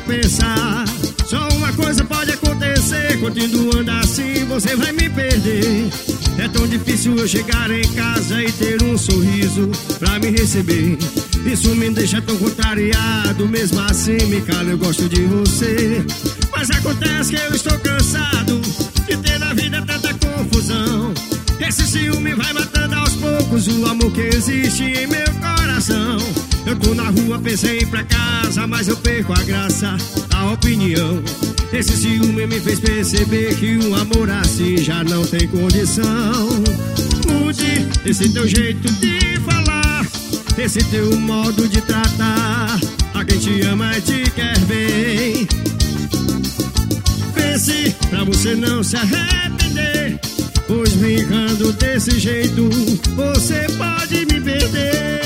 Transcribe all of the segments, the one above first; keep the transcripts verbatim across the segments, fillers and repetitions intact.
pensar. Só uma coisa pode acontecer, continuando assim você vai me perder. É tão difícil eu chegar em casa e ter um sorriso pra me receber. Isso me deixa tão contrariado, mesmo assim me cala, eu gosto de você. Mas acontece que eu estou cansado de ter na vida tanta confusão. Esse ciúme vai matando aos poucos o amor que existe em meu coração. Eu tô na rua, pensei em ir pra casa, mas eu perco a graça, a opinião. Esse ciúme me fez perceber que um amor assim já não tem condição. Mude esse teu jeito de falar, esse teu modo de tratar. A quem te ama e te quer bem. Pense pra você não se arrepender, pois brincando desse jeito você pode me perder.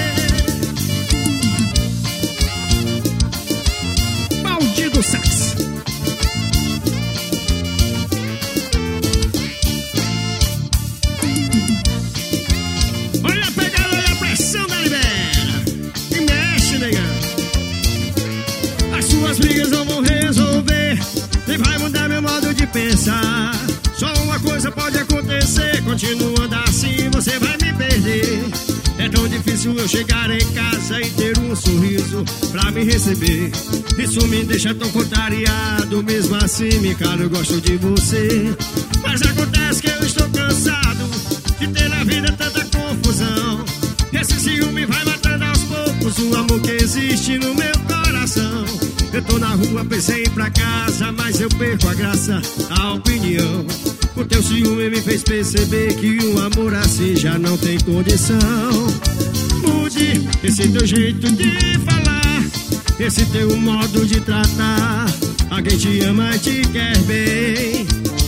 Maldito sax. Olha a pegada, olha a pressão da libera. E mexe, negão. As suas brigas não vão resolver, nem vai mudar meu modo de pensar. Só uma coisa pode acontecer, continuando assim você vai me perder. É tão difícil eu chegar em casa e ter um sorriso pra me receber. Isso me deixa tão contrariado, mesmo assim me cala, eu gosto de você. Mas acontece que eu estou cansado de ter na vida tanta confusão. Esse ciúme vai matando aos poucos o amor que existe no meu coração. Eu tô na rua, pensei em ir pra casa, mas eu perco a graça, a opinião. O teu ciúme me fez perceber que um amor assim já não tem condição. Mude esse teu jeito de falar, esse teu modo de tratar. A quem te ama e te quer bem.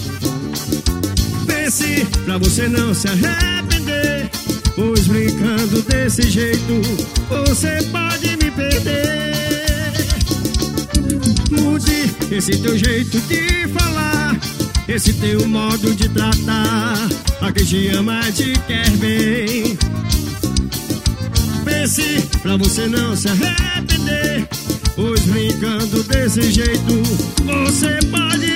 Pense pra você não se arrepender, pois brincando desse jeito você pode me perder. Mude esse teu jeito de falar, esse teu modo de tratar. A quem te ama e te quer bem. Pense pra você não se arrepender, pois brincando desse jeito você pode